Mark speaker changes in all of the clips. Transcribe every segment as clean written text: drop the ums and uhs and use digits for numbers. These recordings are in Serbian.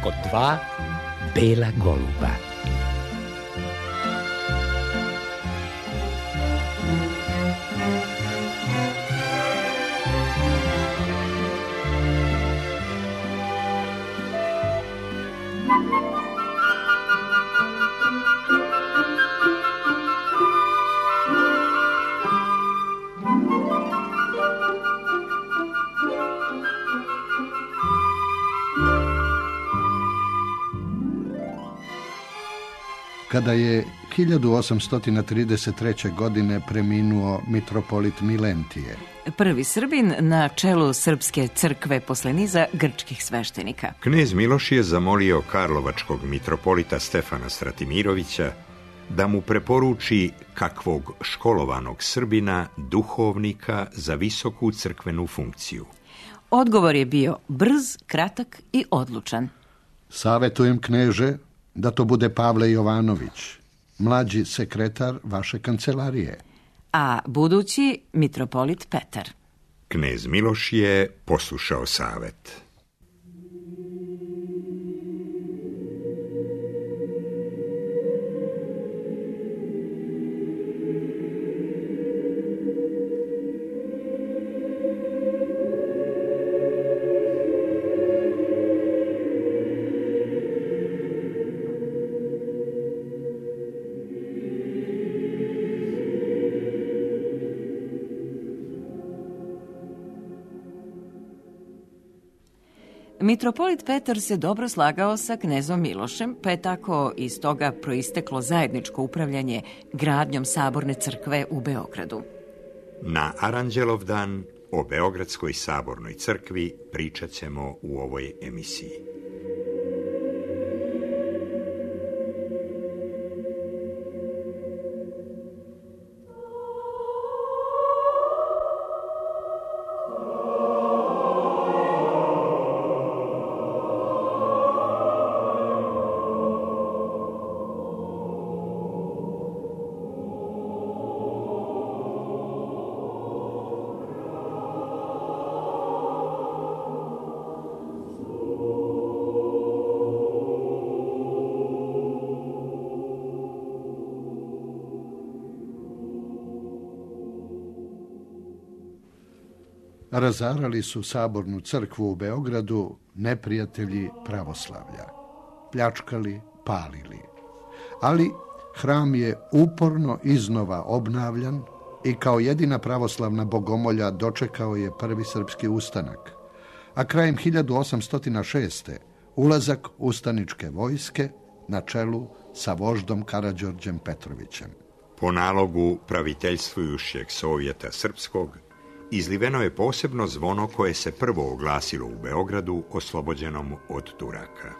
Speaker 1: od dva bela goluba.
Speaker 2: Kada je 1833. godine preminuo mitropolit Milentije,
Speaker 3: prvi Srbin na čelu Srpske crkve posle niza grčkih sveštenika.
Speaker 4: Knez Miloš je zamolio karlovačkog mitropolita Stefana Stratimirovića da mu preporuči kakvog školovanog Srbina, duhovnika za visoku crkvenu funkciju.
Speaker 3: Odgovor je bio brz, kratak i odlučan.
Speaker 2: Savetujem, kneže, da to bude Pavle Jovanović, mlađi sekretar vaše kancelarije.
Speaker 3: A budući mitropolit Petar.
Speaker 4: Knez Miloš je poslušao savet.
Speaker 3: Mitropolit Petar se dobro slagao sa knezom Milošem, pa je tako iz toga proisteklo zajedničko upravljanje gradnjom Saborne crkve u Beogradu.
Speaker 4: Na Aranđelov dan o Beogradskoj sabornoj crkvi pričat ćemo u ovoj emisiji.
Speaker 2: Razarali su Sabornu crkvu u Beogradu neprijatelji pravoslavlja. Pljačkali, palili. Ali hram je uporno iznova obnavljan i kao jedina pravoslavna bogomolja dočekao je prvi srpski ustanak. A krajem 1806. ulazak ustaničke vojske na čelu sa voždom Karađorđem Petrovićem.
Speaker 4: Po nalogu praviteljstvujušeg Sovjeta Srpskog, izliveno je posebno zvono koje se prvo oglasilo u Beogradu oslobođenom od Turaka.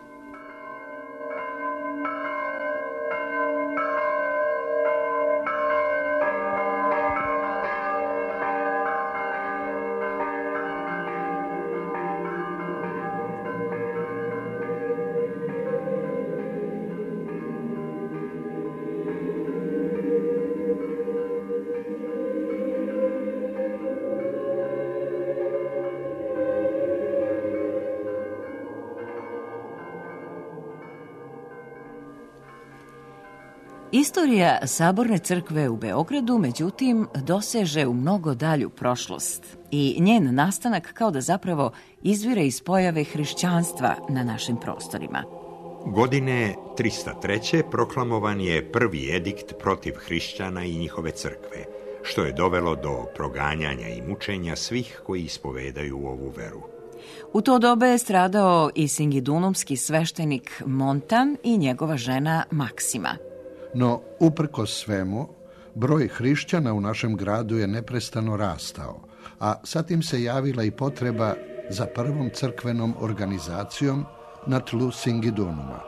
Speaker 3: Istorija Saborne crkve u Beogradu, međutim, doseže u mnogo dalju prošlost i njen nastanak kao da zapravo izvire iz pojave hrišćanstva na našim prostorima.
Speaker 4: Godine 303. proklamovan je prvi edikt protiv hrišćana i njihove crkve, što je dovelo do proganjanja i mučenja svih koji ispovedaju ovu veru.
Speaker 3: U to doba je stradao i singidunumski sveštenik Montan i njegova žena Maksima.
Speaker 2: No, uprkos svemu, broj hrišćana u našem gradu je neprestano rastao, a zatim se javila i potreba za prvom crkvenom organizacijom na tlu Singidunuma.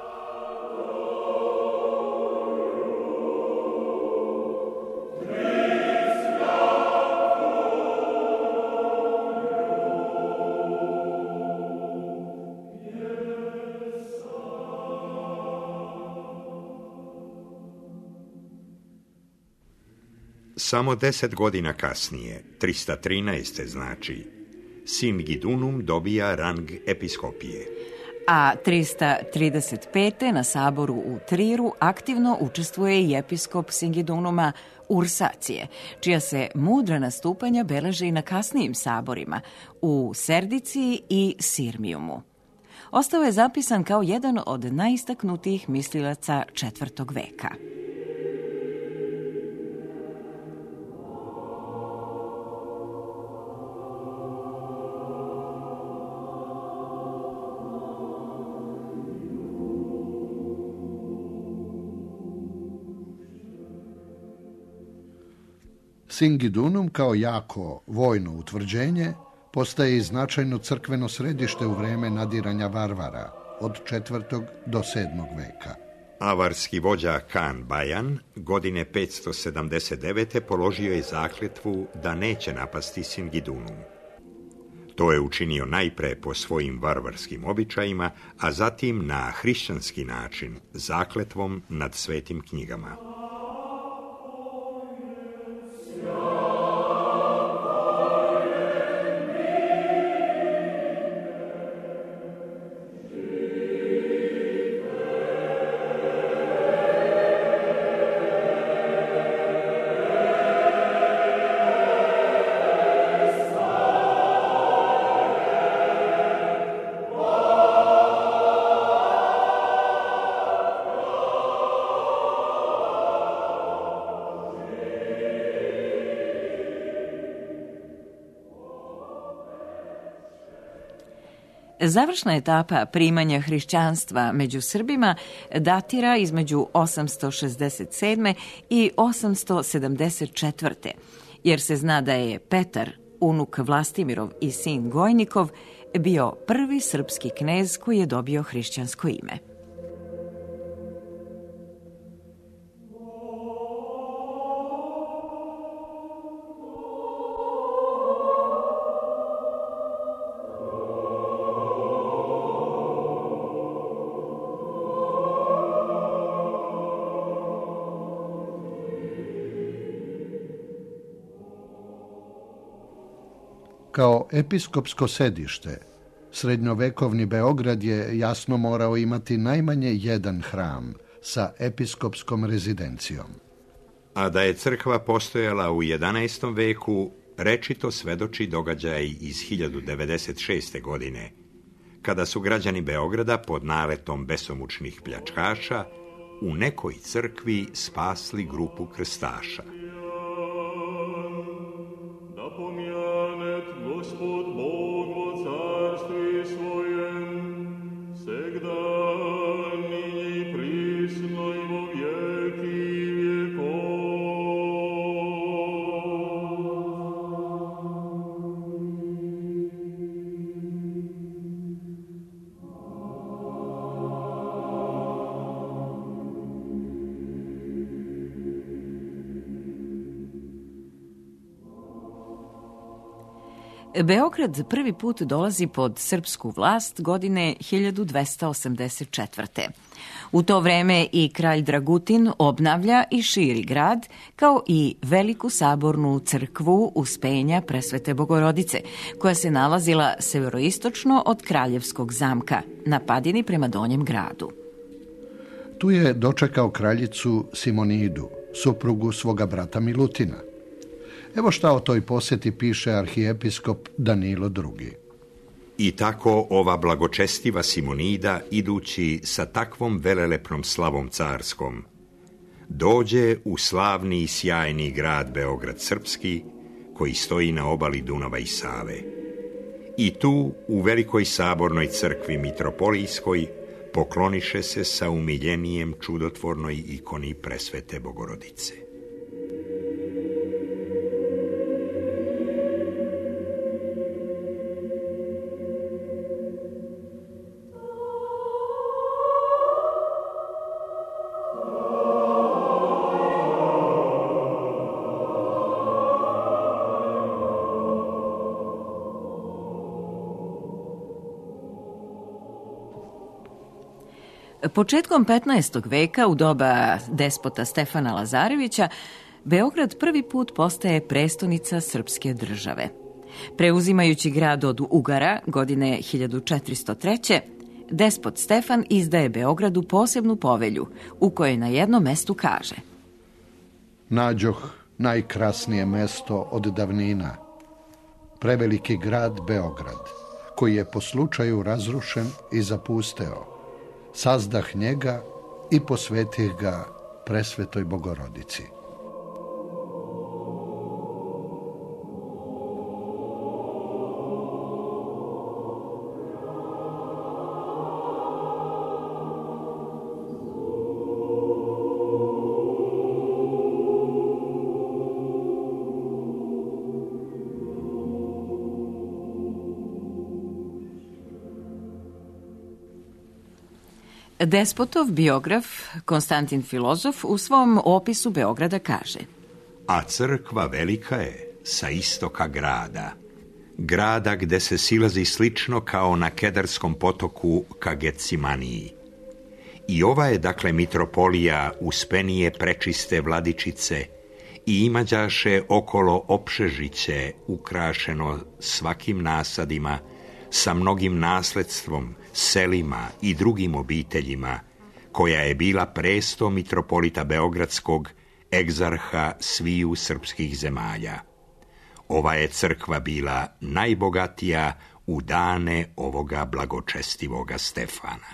Speaker 4: Samo 10 godina kasnije, 313. znači, Singidunum dobija rang episkopije.
Speaker 3: A 335. na saboru u Triru aktivno učestvuje i episkop Singidunuma Ursacije, čija se mudra nastupanja beleže i na kasnijim saborima u Serdici i Sirmijumu. Ostao je zapisan kao jedan od najistaknutijih mislilaca IV. Veka.
Speaker 2: Singidunum kao jako vojno utvrđenje postaje i značajno crkveno središte u vreme nadiranja Varvara od 4. do 7. veka.
Speaker 4: Avarski vođa Kan Bajan godine 579. položio je zakletvu da neće napasti Singidunum. To je učinio najpre po svojim varvarskim običajima, a zatim na hrišćanski način, zakletvom nad svetim knjigama.
Speaker 3: Završna etapa primanja hrišćanstva među Srbima datira između 867. i 874. jer se zna da je Petar, unuk Vlastimirov i sin Gojnikov, bio prvi srpski knez koji je dobio hrišćansko ime.
Speaker 2: Kao episkopsko sedište, srednjovekovni Beograd je jasno morao imati najmanje jedan hram sa episkopskom rezidencijom.
Speaker 4: A da je crkva postojala u 11. veku, rečito svedoči događaj iz 1096. godine, kada su građani Beograda pod naletom besomučnih pljačkaša u nekoj crkvi spasli grupu krstaša.
Speaker 5: Gospod Bog во царстве своем, всегда ныне и присно и во веки веков.
Speaker 3: Beograd prvi put dolazi pod srpsku vlast godine 1284. U to vreme i kralj Dragutin obnavlja i širi grad, kao i veliku sabornu crkvu Uspenja Presvete Bogorodice, koja se nalazila severoistočno od Kraljevskog zamka, na padini prema Donjem gradu.
Speaker 2: Tu je dočekao kraljicu Simonidu, suprugu svoga brata Milutina. Evo šta o toj posjeti piše arhijepiskop Danilo II.
Speaker 4: I tako ova blagočestiva Simonida, idući sa takvom velelepnom slavom carskom, dođe u slavni i sjajni grad Beograd Srpski, koji stoji na obali Dunava i Save. I tu, u velikoj sabornoj crkvi mitropolijskoj, pokloniše se sa umiljenijem čudotvornoj ikoni Presvete Bogorodice.
Speaker 3: Početkom 15. veka, u doba despota Stefana Lazarevića, Beograd prvi put postaje prestonica srpske države. Preuzimajući grad od Ugara godine 1403. despot Stefan izdaje Beogradu posebnu povelju, u kojoj na jednom mestu kaže:
Speaker 2: Nađoh najkrasnije mesto od davnina, preveliki grad Beograd, koji je po slučaju razrušen i zapusteo. Sazdah njega i posvetih ga presvetoj Bogorodici.
Speaker 3: Despotov biograf Konstantin Filozof u svom opisu Beograda kaže:
Speaker 4: A crkva velika je sa istoka grada. Grada gde se silazi slično kao na Kedarskom potoku ka Gecimaniji. I ova je dakle mitropolija uspenije prečiste vladičice i imađaše okolo opšežiće ukrašeno svakim nasadima, sa mnogim nasledstvom, selima i drugim obiteljima, koja je bila presto mitropolita Beogradskog, egzarha sviju srpskih zemalja. Ova je crkva bila najbogatija u dane ovoga blagočestivoga Stefana.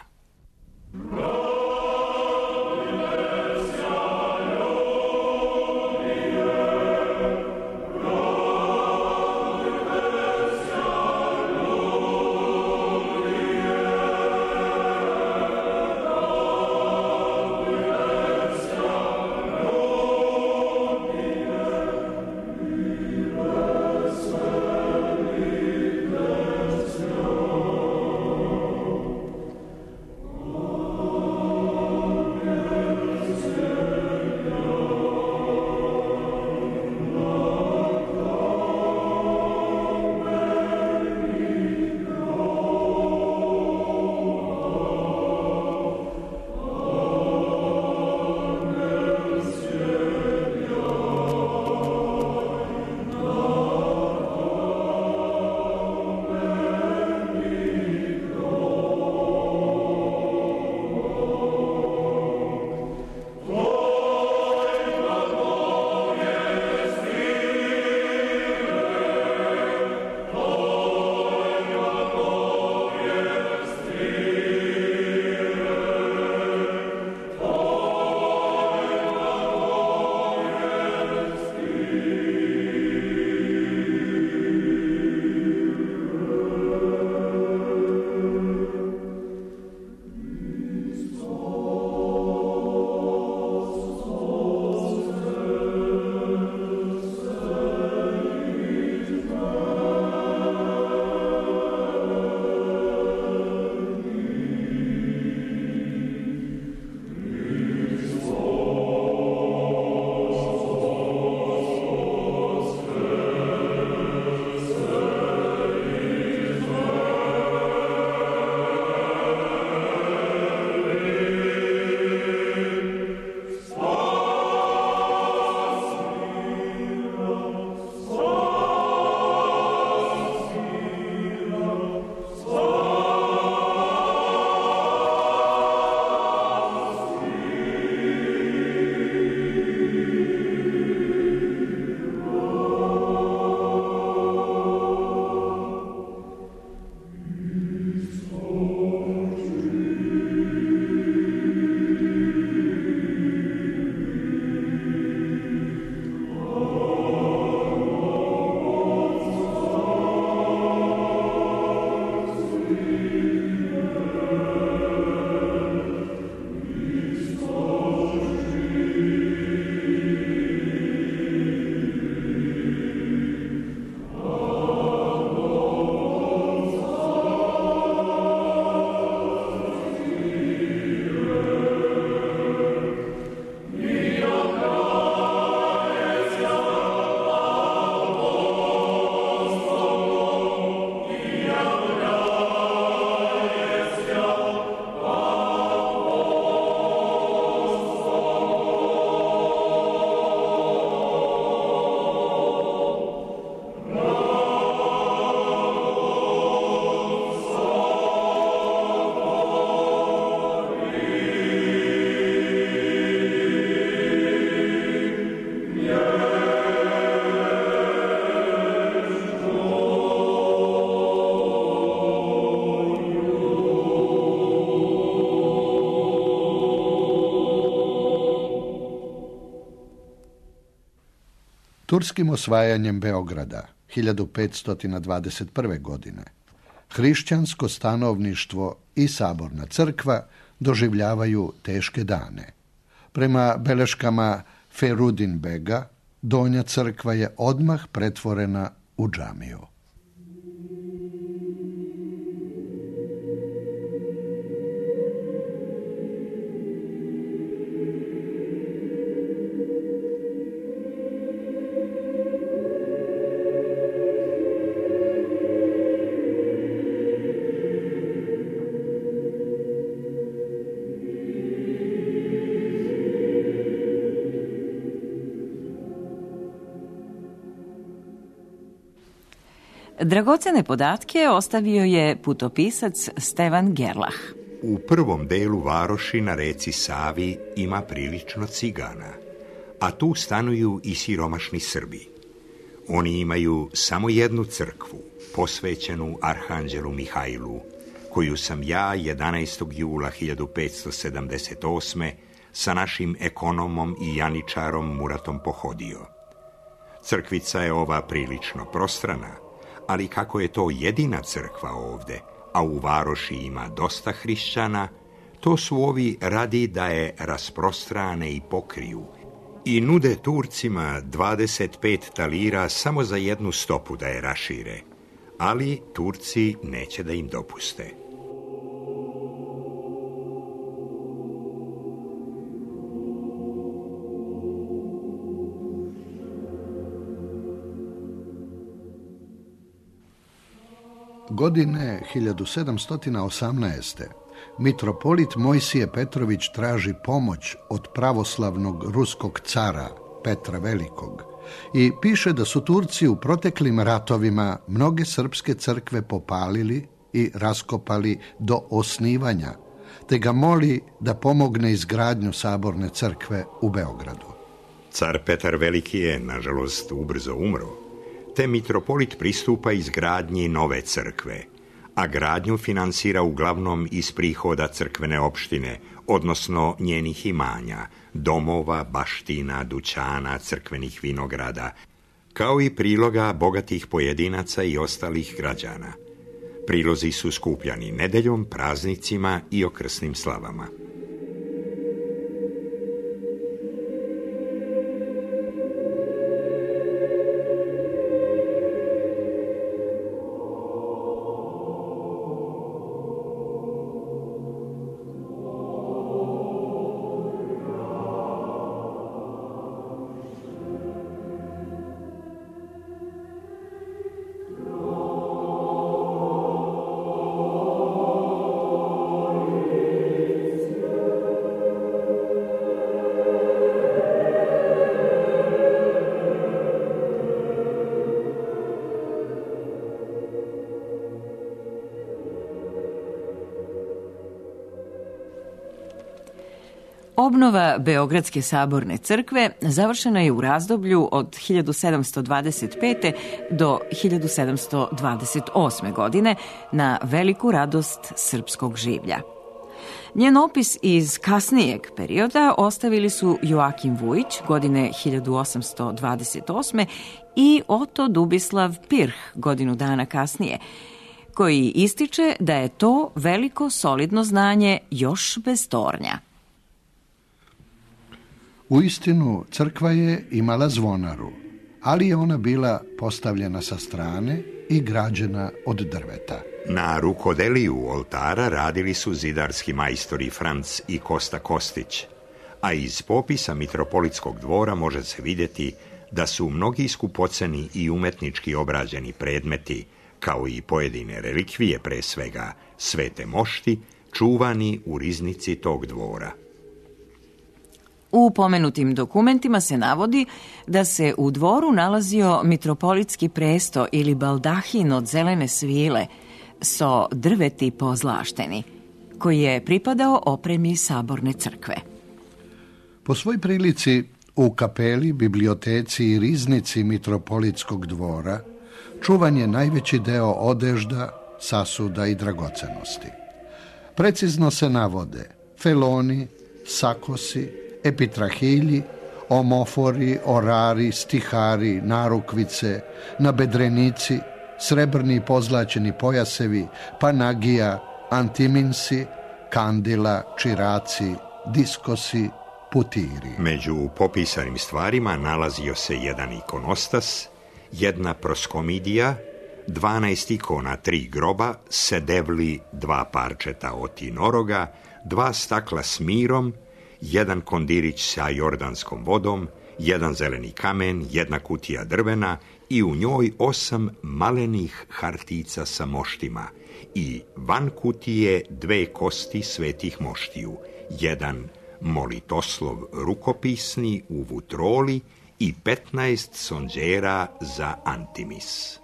Speaker 2: Turskim osvajanjem Beograda 1521. godine hrišćansko stanovništvo i saborna crkva doživljavaju teške dane. Prema beleškama Ferudin Bega, donja crkva je odmah pretvorena u džamiju.
Speaker 3: Dragocene podatke ostavio je putopisac Stevan Gerlach.
Speaker 4: U prvom delu varoši na reci Savi ima prilično cigana, a tu stanuju i siromašni Srbi. Oni imaju samo jednu crkvu, posvećenu Arhanđelu Mihajlu, koju sam ja 11. jula 1578. sa našim ekonomom i janičarom Muratom pohodio. Crkvica je ova prilično prostrana, ali kako je to jedina crkva ovde, a u varoši ima dosta hrišćana, to su ovi radi da je rasprostrane i pokriju i nude Turcima 25 talira samo za jednu stopu da je rašire, ali Turci neće da im dopuste.
Speaker 2: Godine 1718. mitropolit Mojsije Petrović traži pomoć od pravoslavnog ruskog cara Petra Velikog i piše da su Turci u proteklim ratovima mnoge srpske crkve popalili i raskopali do osnivanja, te ga moli da pomogne izgradnju saborne crkve u Beogradu.
Speaker 4: Car Petar Veliki je, nažalost, ubrzo umro, te mitropolit pristupa izgradnji nove crkve, a gradnju finansira uglavnom iz prihoda crkvene opštine, odnosno njenih imanja, domova, baština, dućana, crkvenih vinograda, kao i priloga bogatih pojedinaca i ostalih građana. Prilozi su skupljani nedeljom, praznicima i okrsnim slavama.
Speaker 3: Obnova Beogradske saborne crkve završena je u razdoblju od 1725. do 1728. godine na veliku radost srpskog življa. Njen opis iz kasnijeg perioda ostavili su Joakim Vujić godine 1828. i Oto Dubislav Pirh godinu dana kasnije, koji ističe da je to veliko solidno znanje još bez tornja.
Speaker 2: Uistinu, crkva je imala zvonaru, ali je ona bila postavljena sa strane i građena od drveta.
Speaker 4: Na rukodeliju oltara radili su zidarski majstori Franc i Kosta Kostić, a iz popisa mitropolitskog dvora može se vidjeti da su mnogi skupoceni i umetnički obrađeni predmeti, kao i pojedine relikvije, pre svega svete mošti, čuvani u riznici tog dvora.
Speaker 3: U pomenutim dokumentima se navodi da se u dvoru nalazio mitropolitski presto ili baldahin od zelene svile, so drveti pozlašteni, koji je pripadao opremi saborne crkve.
Speaker 2: Po svoj prilici, u kapeli, biblioteci i riznici mitropolitskog dvora čuvan je najveći deo odežda, sasuda i dragocenosti. Precizno se navode feloni, sakosi, epitrahilji, omofori, orari, stihari, narukvice, nabedrenici, srebrni i pozlaćeni pojasevi, panagija, antiminsi, kandila, čiraci, diskosi, putiri.
Speaker 4: Među popisanim stvarima nalazio se jedan ikonostas, jedna proskomidija, 12 ikona, 3 groba, sedevli, 2 parčeta otinoroga, 2 stakla s mirom, 1 kondirić sa jordanskom vodom, 1 zeleni kamen, 1 kutija drvena i u njoj 8 malenih hartica sa moštima i van kutije 2 kosti svetih moštiju, 1 molitoslov rukopisni u vutroli i 15 sonđera za antimis.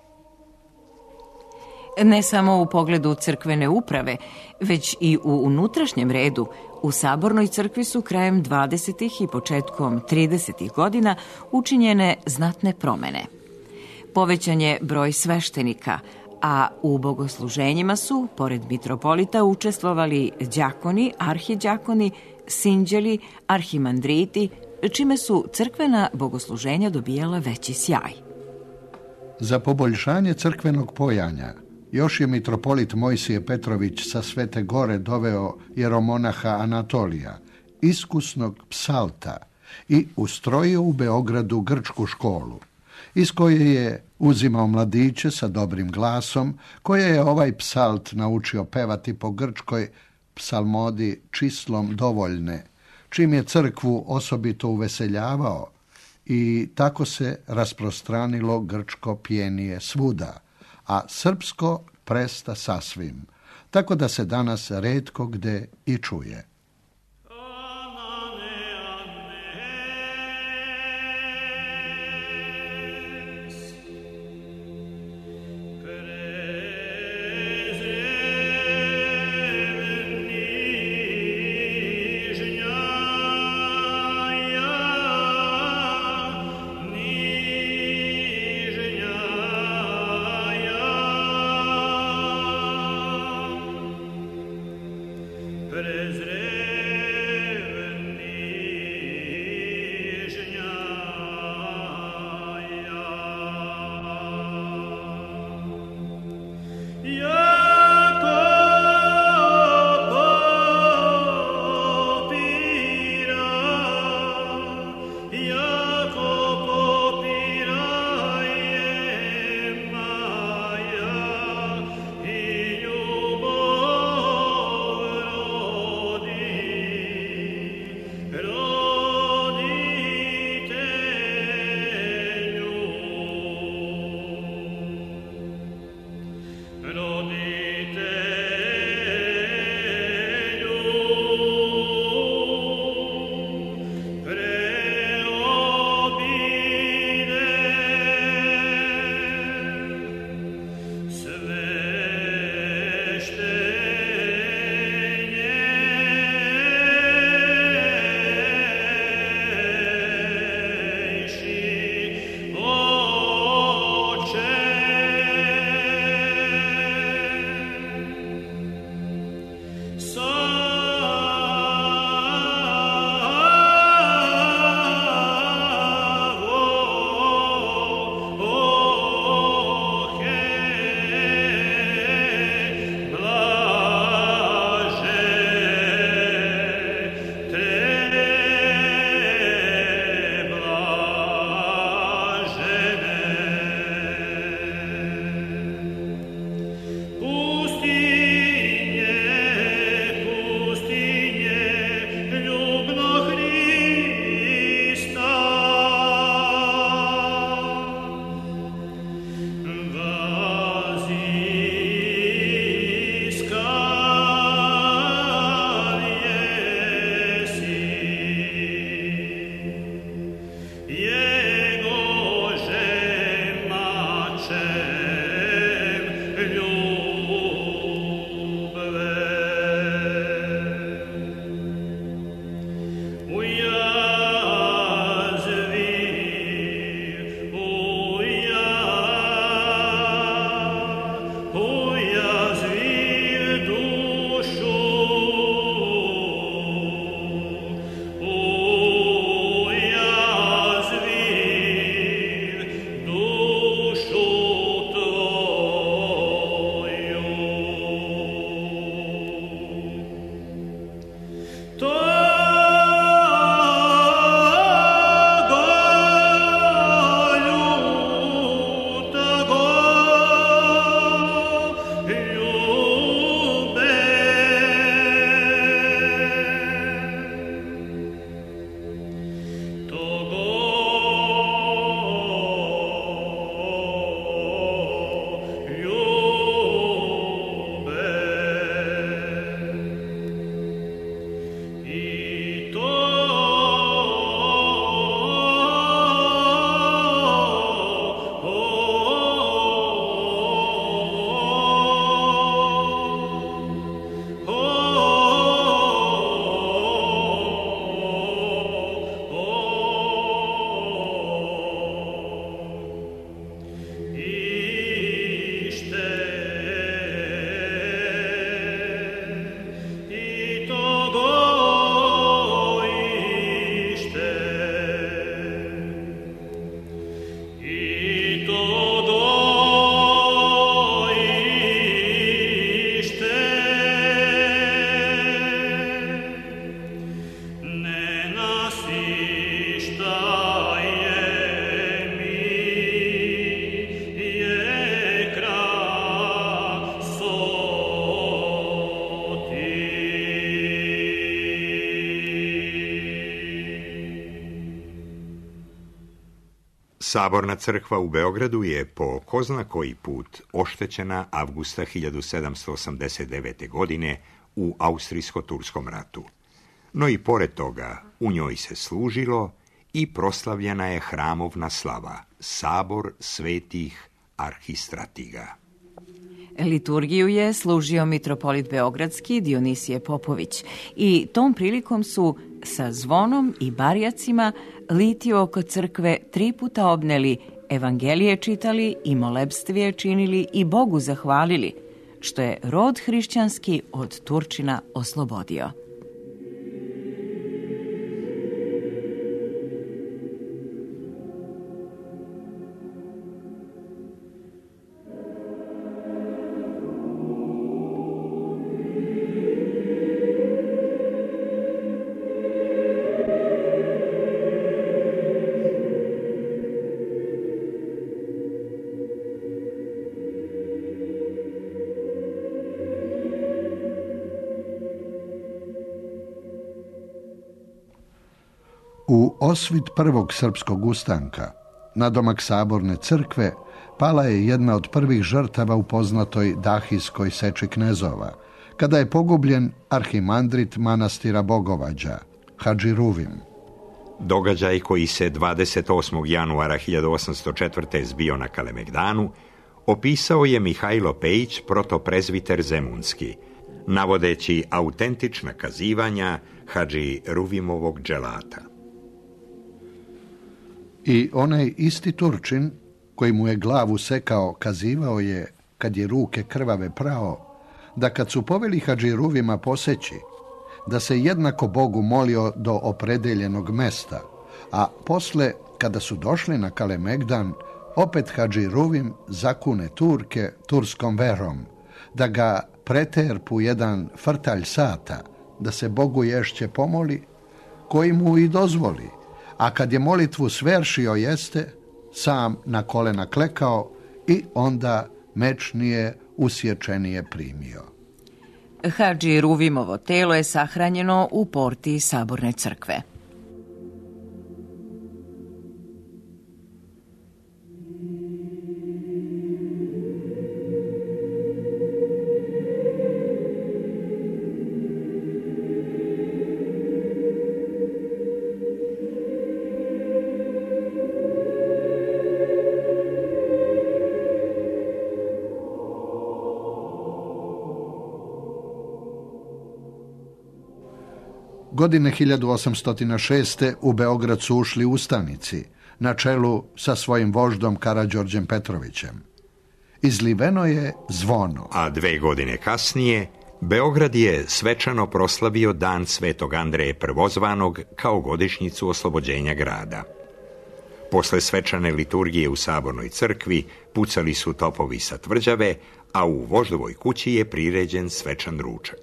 Speaker 3: Ne samo u pogledu crkvene uprave, već i u unutrašnjem redu, u Sabornoj crkvi su krajem 20. i početkom 30. godina učinjene znatne promene. Povećan je broj sveštenika, a u bogosluženjima su, pored mitropolita, učestvovali đakoni, arhiđakoni, sinđeli, arhimandriti, čime su crkvena bogosluženja dobijala veći sjaj.
Speaker 2: Za poboljšanje crkvenog pojanja još je mitropolit Mojsije Petrović sa Svete Gore doveo jeromonaha Anatolija, iskusnog psalta, i ustrojio u Beogradu grčku školu, iz koje je uzimao mladiće sa dobrim glasom, koje je ovaj psalt naučio pevati po grčkoj psalmodi čislom dovoljne, čim je crkvu osobito uveseljavao, i tako se rasprostranilo grčko pjenije svuda, a srpsko presta sasvim, tako da se danas retko gde i čuje.
Speaker 5: Lord
Speaker 4: Saborna crkva u Beogradu je po ko zna koji put oštećena avgusta 1789. godine u Austrijsko-Turskom ratu. No i pored toga u njoj se služilo i proslavljena je hramovna slava, sabor svetih arhistratiga.
Speaker 3: Liturgiju je služio mitropolit beogradski Dionisije Popović i tom prilikom su sa zvonom i barjacima litiju oko crkve 3 puta obneli, evangelije čitali i molebstvije činili i Bogu zahvalili, što je rod hrišćanski od Turčina oslobodio.
Speaker 2: U osvit prvog srpskog ustanka, nadomak Saborne crkve, pala je jedna od prvih žrtava u poznatoj Dahijskoj seči knezova, kada je pogubljen arhimandrit manastira Bogovađa, Hadži Ruvim.
Speaker 4: Događaj koji se 28. januara 1804. zbio na Kalemegdanu opisao je Mihajlo Pejić, protoprezviter zemunski, navodeći autentična kazivanja Hadži Ruvimovog dželata.
Speaker 2: I onaj isti Turčin, koji mu je glavu sekao, kazivao je, kad je ruke krvave prao, da kad su poveli Hadži Ruvima poseći, da se jednako Bogu molio do opredeljenog mesta, a posle, kada su došli na Kalemegdan, opet Hadži Ruvim zakune Turke turskom verom, da ga preterpu jedan frtalj sata, da se Bogu ješće pomoli, koji mu i dozvoli, a kad je molitvu sveršio jeste, sam na kolena klekao i onda mečnije usječenije primio.
Speaker 3: Hadži Ruvimovo telo je sahranjeno u porti Saborne crkve.
Speaker 2: Godine 1806. u Beograd su ušli ustanici, na čelu sa svojim voždom Karađorđem Petrovićem. Izliveno je zvono.
Speaker 4: A 2 godine kasnije, Beograd je svečano proslavio Dan Svetog Andreje Prvozvanog kao godišnjicu oslobođenja grada. Posle svečane liturgije u Sabornoj crkvi pucali su topovi sa tvrđave, a u voždovoj kući je priređen svečan ručak.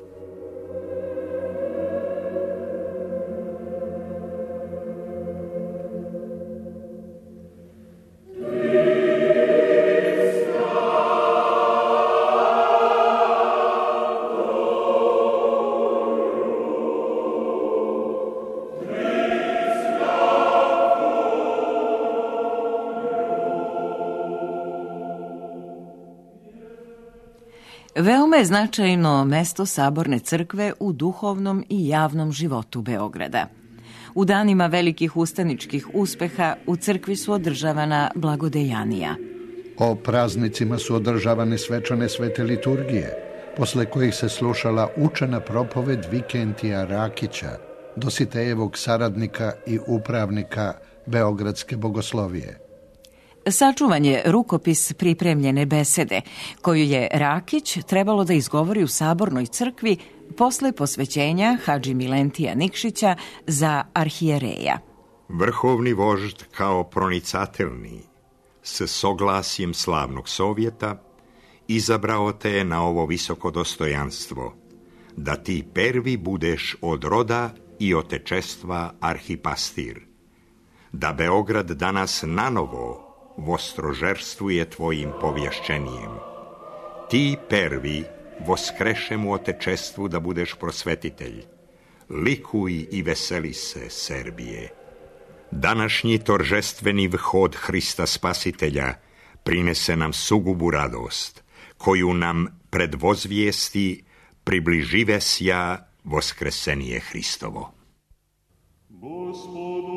Speaker 3: Veoma je značajno mesto Saborne crkve u duhovnom i javnom životu Beograda. U danima velikih ustaničkih uspeha u crkvi su održavana blagodejanija.
Speaker 2: O praznicima su održavane svečane svete liturgije, posle kojih se slušala učena propoved Vikentija Rakića, Dositejevog saradnika i upravnika Beogradske bogoslovije.
Speaker 3: Sačuvan je rukopis pripremljene besede, koju je Rakić trebalo da izgovori u Sabornoj crkvi posle posvećenja Hadži Milentija Nikšića za arhijereja.
Speaker 4: Vrhovni vožd kao pronicatelni, s soglasjem slavnog sovjeta, izabrao te je na ovo visoko dostojanstvo, da ti prvi budeš od roda i otečestva arhipastir, da Beograd danas nanovo vostrožerstvuje tvojim povješćenijem. Ti prvi voskrešem u otečestvu da budeš prosvetitelj. Likuj i veseli se, Serbije. Današnji toržestveni vhod Hrista Spasitelja prinese nam sugubu radost, koju nam predvozvijesti približivesja voskresenije Hristovo.
Speaker 5: Gospodu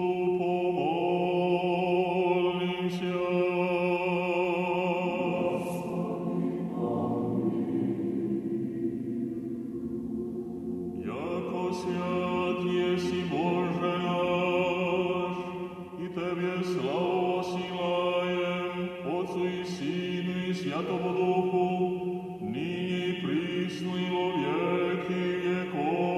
Speaker 5: pomolимся. Яко свят еси Боже наш, и Тебе славу осилаем, Отцу и Сину и Святому Духу, ныне и присно и во веки веков.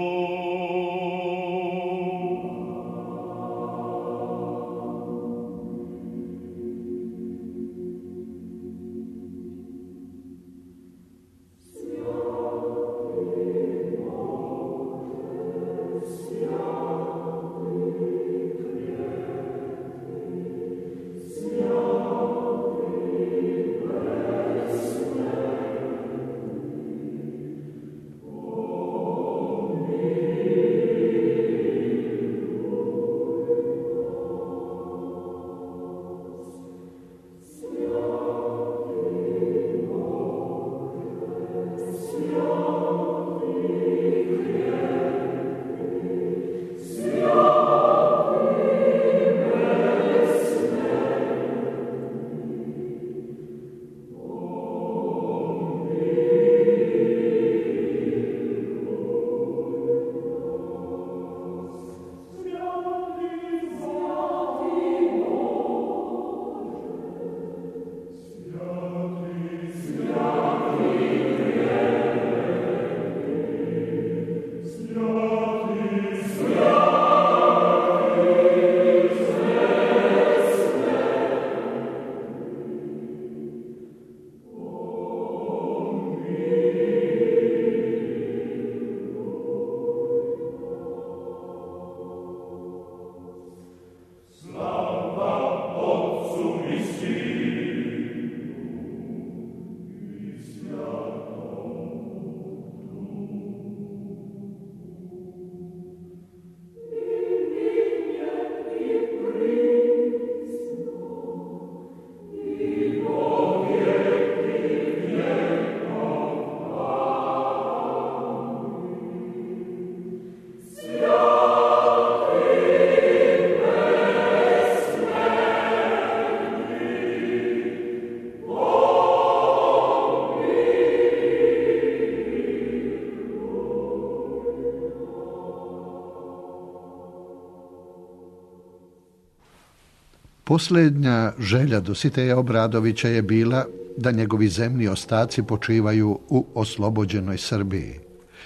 Speaker 2: Posljednja želja Dositeja Obradovića je bila da njegovi zemni ostaci počivaju u oslobođenoj Srbiji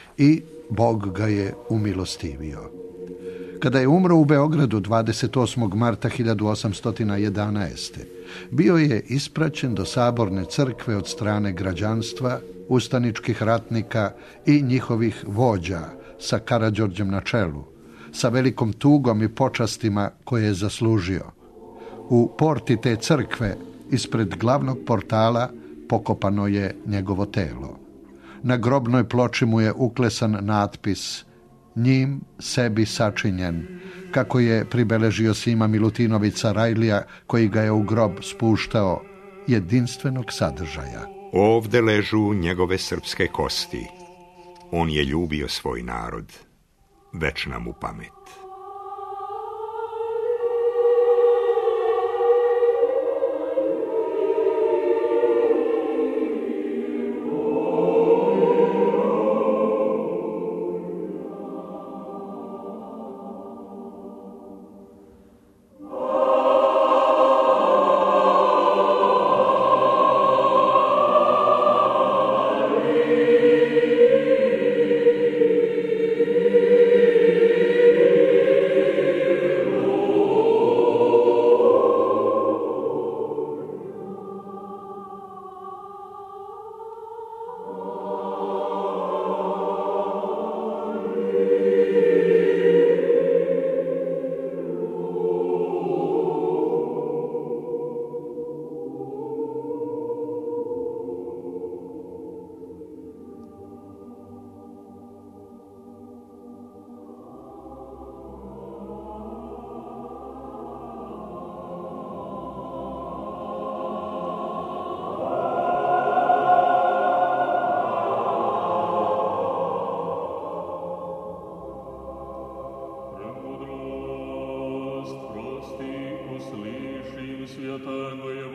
Speaker 2: i Bog ga je umilostivio. Kada je umro u Beogradu 28. marta 1811. bio je ispraćen do Saborne crkve od strane građanstva, ustaničkih ratnika i njihovih vođa sa Karađorđem na čelu, sa velikom tugom i počastima koje je zaslužio. U porti te crkve, ispred glavnog portala, pokopano je njegovo telo. Na grobnoj ploči mu je uklesan natpis "Njim sebi sačinjen", kako je pribeležio Sima Milutinović Sarajlija, koji ga je u grob spuštao, jedinstvenog sadržaja.
Speaker 4: Ovde ležu njegove srpske kosti. On je ljubio svoj narod. Večna mu pamet.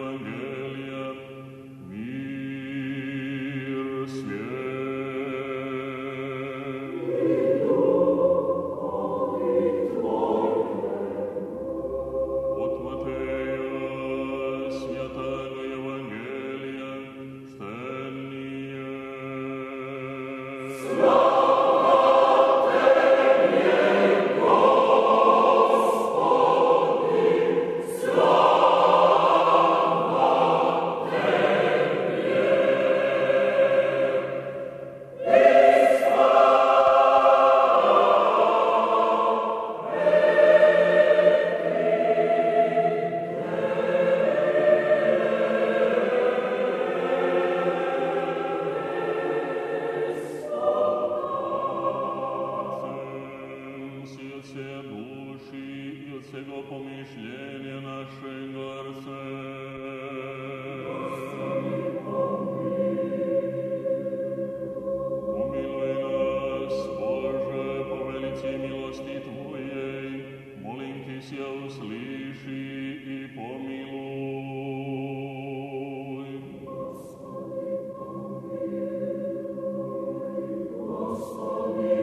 Speaker 5: Evangelija, mir svijet. Od Mateja svjatega Evangelija štenije. Pomišljenje našega Pomiluj nas, Bože, po velici milosti Tvojej, molim Ti sja usliši i pomiluj. Gospodi,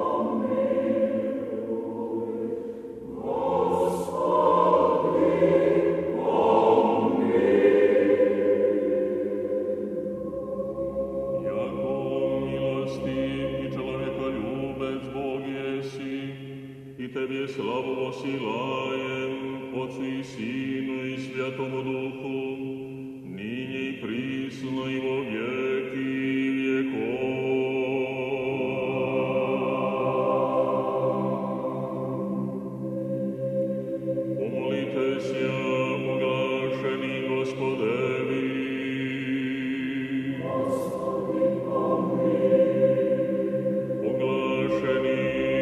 Speaker 5: Tebie slavu osilajem, Otcu i Sinu i Svjatomu Duhu, ninje i prisno i vo vjeki vjekov. Pomolite sja, oglašeni Gospodevi. Gospodi, oglašeni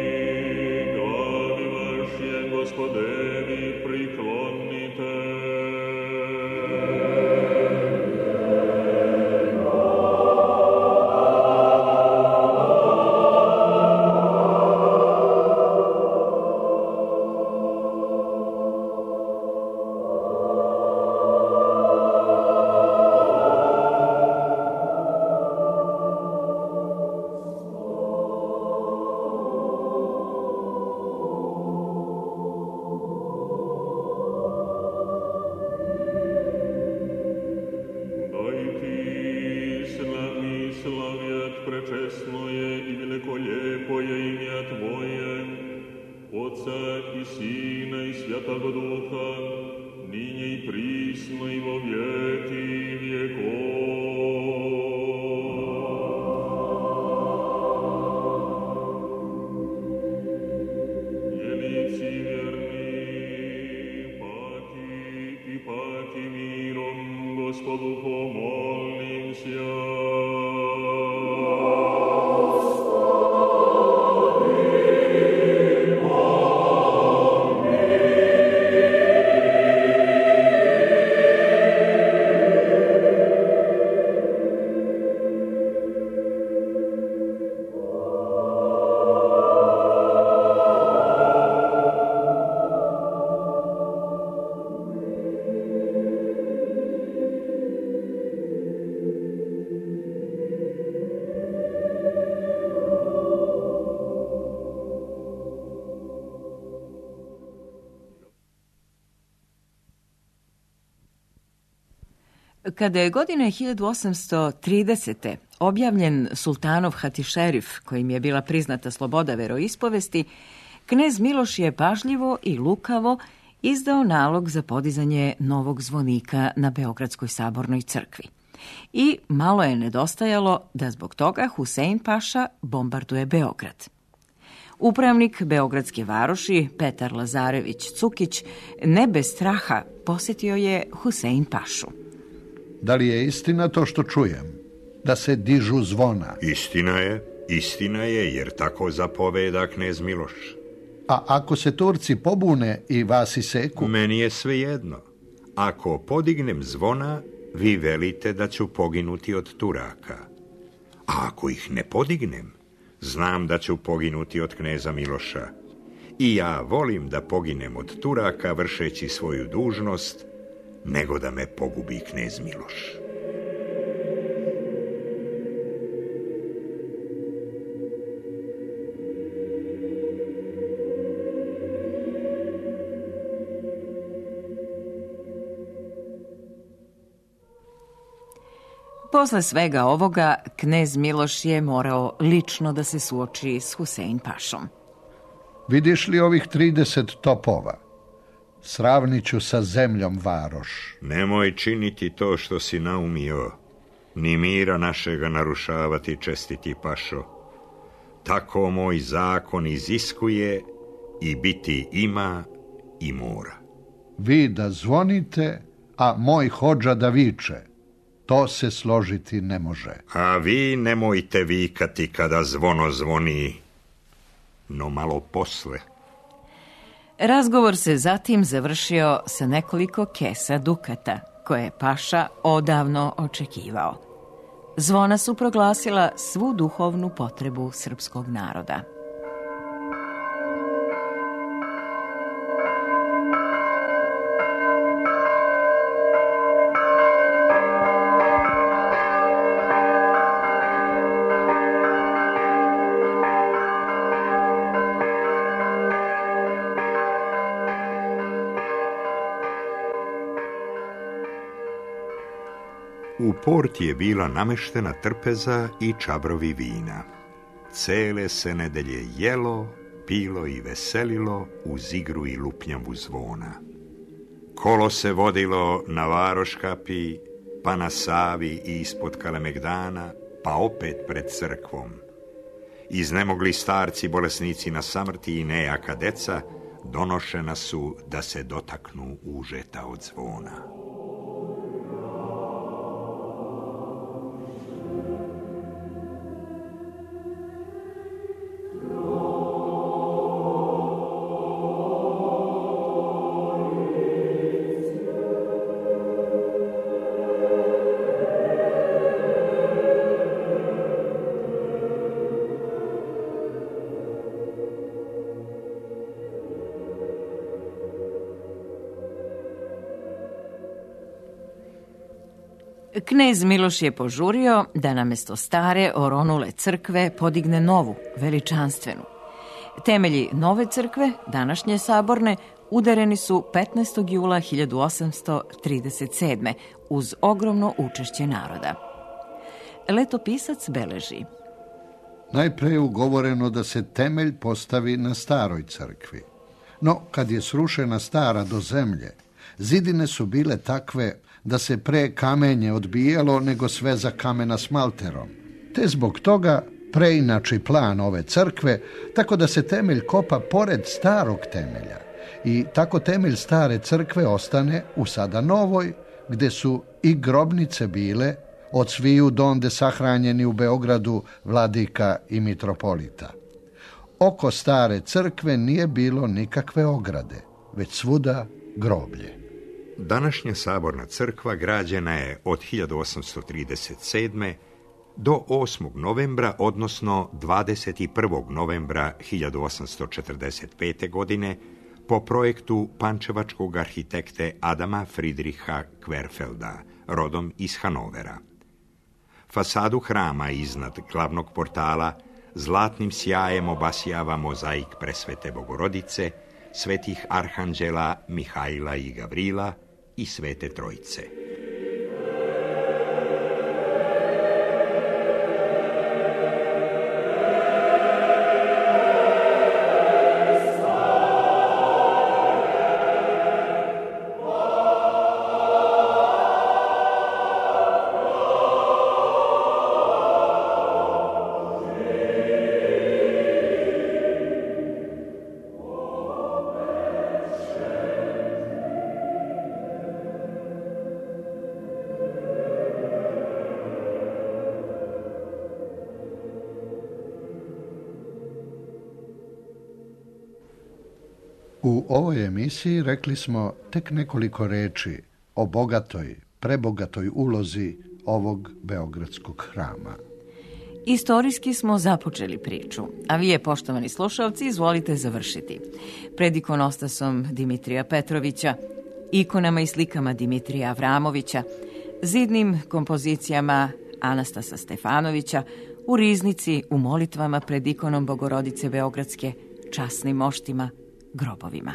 Speaker 5: Gospodevi priklonite. Prečesno je i veliko lijepo je imja Tvoje, Otca i Sina i Svjatoga Duha, ninje i prisno i vo vjeki vjekov. Jelici vjerni, paki mirom, Gospodu pomolim sja.
Speaker 3: Kada je godine 1830. objavljen sultanov Hatišerif, kojim je bila priznata sloboda veroispovesti, knez Miloš je pažljivo i lukavo izdao nalog za podizanje novog zvonika na Beogradskoj sabornoj crkvi. I malo je nedostajalo da zbog toga Husein paša bombarduje Beograd. Upravnik Beogradske varoši, Petar Lazarević Cukić, ne bez straha posjetio je Husein pašu.
Speaker 2: Da li je istina to što čujem? Da se dižu zvona?
Speaker 4: Istina je, jer tako zapoveda knez Miloš.
Speaker 2: A ako se Turci pobune i vas iseku?
Speaker 4: Meni je svejedno. Ako podignem zvona, vi velite da ću poginuti od Turaka. A ako ih ne podignem, znam da ću poginuti od kneza Miloša. I ja volim da poginem od Turaka vršeći svoju dužnost, nego da me pogubi knez Miloš.
Speaker 3: Posle svega ovoga, knez Miloš je morao lično da se suoči s Husein pašom.
Speaker 2: Vidiš li ovih 30 topova? Sravnit ću sa zemljom varoš.
Speaker 4: Nemoj činiti to što si naumio, ni mira našega narušavati, čestiti pašo. Tako moj zakon iziskuje i biti ima i mora.
Speaker 2: Vi da zvonite, a moj hodža da viče. To se složiti ne može.
Speaker 4: A vi nemojte vikati kada zvono zvoni, no malo posle.
Speaker 3: Razgovor se zatim završio sa nekoliko kesa dukata, koje je paša odavno očekivao. Zvona su proglasila svu duhovnu potrebu srpskog naroda.
Speaker 4: U porti je bila nameštena trpeza i čabrovi vina. Cele se nedelje jelo, pilo i veselilo uz igru i lupnjavu zvona. Kolo se vodilo na Varoškapi, pa na Savi i ispod Kalemegdana, pa opet pred crkvom. Iznemogli starci bolesnici na samrti i nejaka deca donošena su da se dotaknu užeta od zvona.
Speaker 3: Knez Miloš je požurio da namjesto stare oronule crkve podigne novu, veličanstvenu. Temelji nove crkve, današnje saborne, udareni su 15. jula 1837. uz ogromno učešće naroda. Letopisac beleži:
Speaker 2: Najpre je ugovoreno da se temelj postavi na staroj crkvi. No, kad je srušena stara do zemlje, zidine su bile takve da se pre kamenje odbijalo nego sve za kamena smalterom. Te zbog toga preinači plan ove crkve, tako da se temelj kopa pored starog temelja i tako temelj stare crkve ostane u sada novoj, gde su i grobnice bile od sviju donde sahranjeni u Beogradu vladika i mitropolita. Oko stare crkve nije bilo nikakve ograde, već svuda groblje.
Speaker 4: Današnja saborna crkva građena je od 1837. do 8. novembra, odnosno 21. novembra 1845. godine, po projektu pančevačkog arhitekte Adama Friedricha Querfelda, rodom iz Hanovera. Fasadu hrama iznad glavnog portala zlatnim sjajem obasjava mozaik Presvete Bogorodice, svetih arhanđela Mihajla i Gavrila i Svete Trojice.
Speaker 2: U ovoj emisiji rekli smo tek nekoliko reči o bogatoj, prebogatoj ulozi ovog beogradskog hrama.
Speaker 3: Istorijski smo započeli priču, a vi je, poštovani slušalci, izvolite završiti. Pred ikonostasom Dimitrija Petrovića ikonama i slikama Dimitrija Avramovića, zidnim kompozicijama Anastasa Stefanovića, u riznici, u molitvama pred ikonom Bogorodice Beogradske, časnim moštima, grobovima.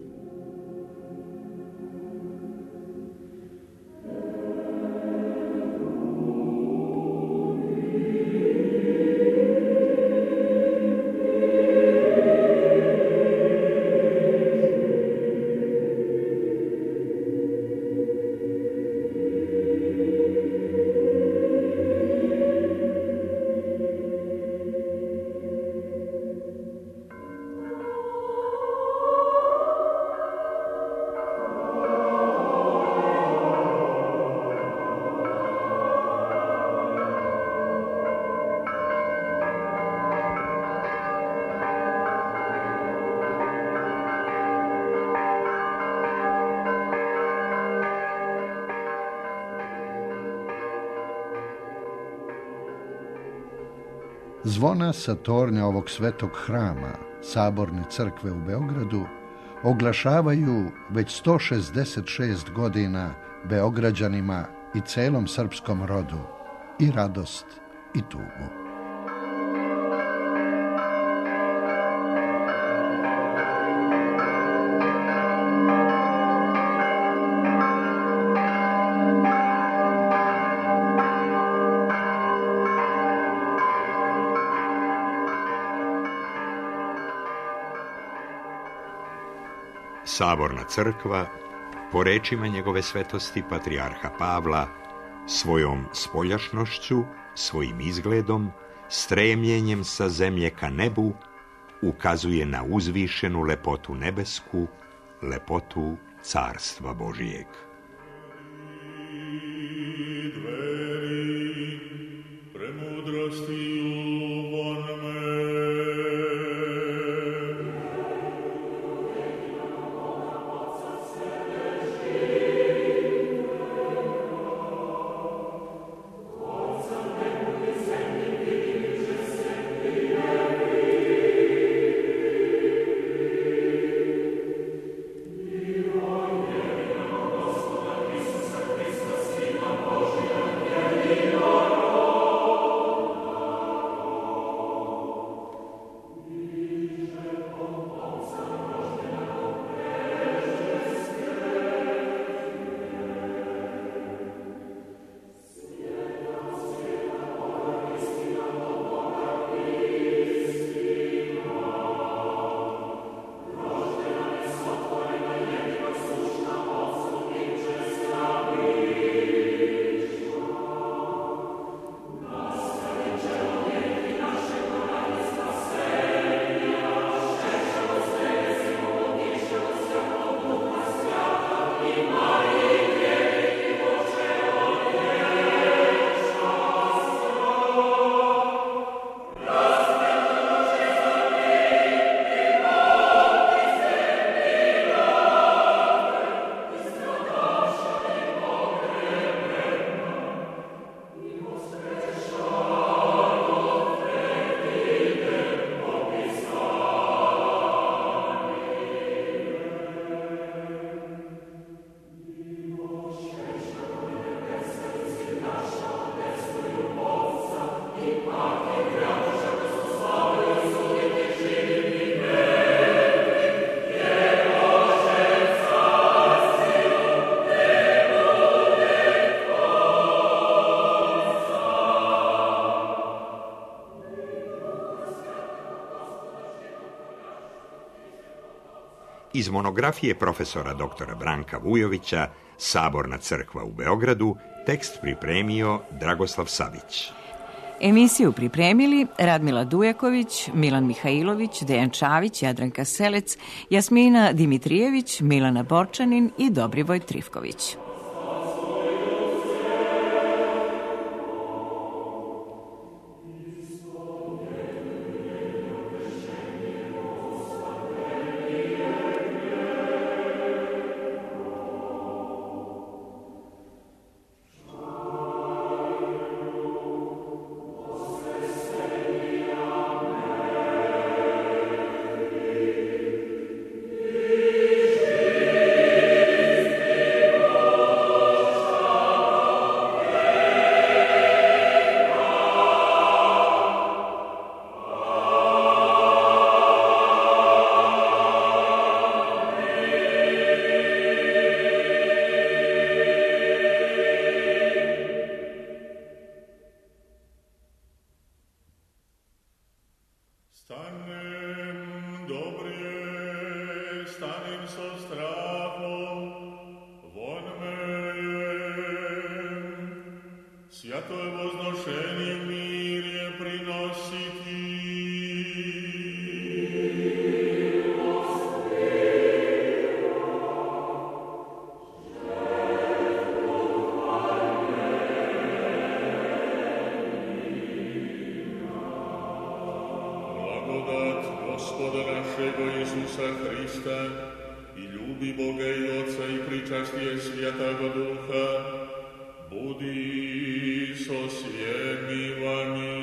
Speaker 2: Zvona sa tornja ovog svetog hrama, Saborne crkve u Beogradu, oglašavaju već 166 godina Beograđanima i celom srpskom rodu i radost i tugu.
Speaker 4: Saborna crkva, po rečima njegove svetosti patrijarha Pavla, svojom spoljašnošću, svojim izgledom, stremljenjem sa zemlje ka nebu, ukazuje na uzvišenu lepotu nebesku, lepotu Carstva Božijeg. Iz monografije profesora dr. Branka Vujovića, Saborna crkva u Beogradu, tekst pripremio Dragoslav Savić.
Speaker 3: Emisiju pripremili Radmila Dujaković, Milan Mihajlović, Dejan Čavić, Jadranka Selec, Jasmina Dimitrijević, Milana Borčanin i Dobrivoj Trifković.
Speaker 5: Stanem dobrije, stanem so strahom, von mem. Свято je возnošenje mir je prinositi. Gospoda našega Isusa Hrista i ljubi Boga i Oca i pričastije Svjatoga Duha, budi so svjemi vami.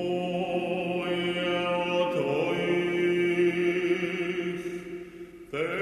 Speaker 6: There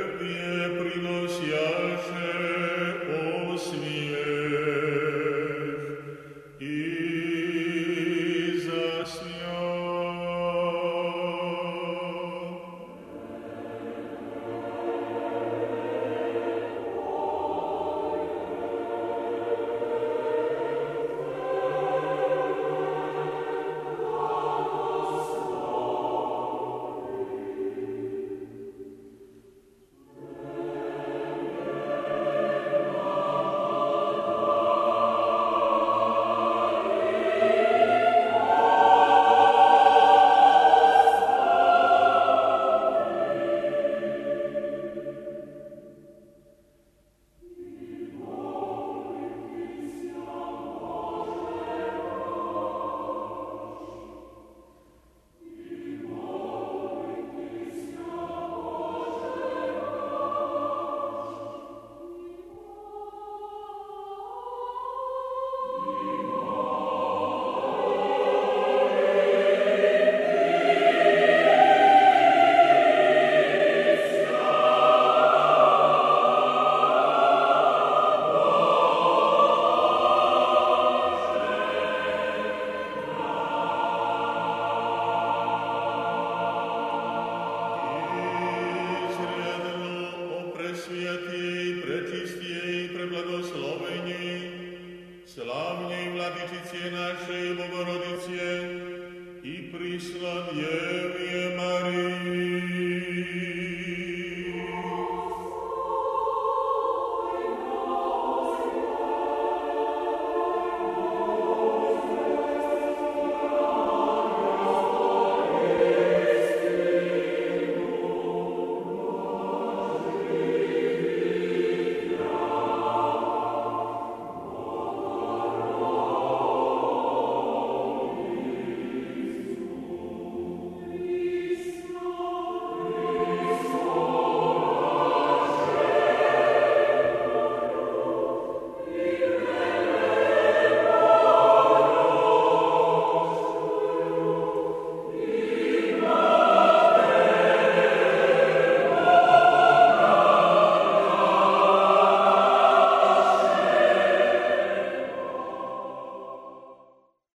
Speaker 5: prislan je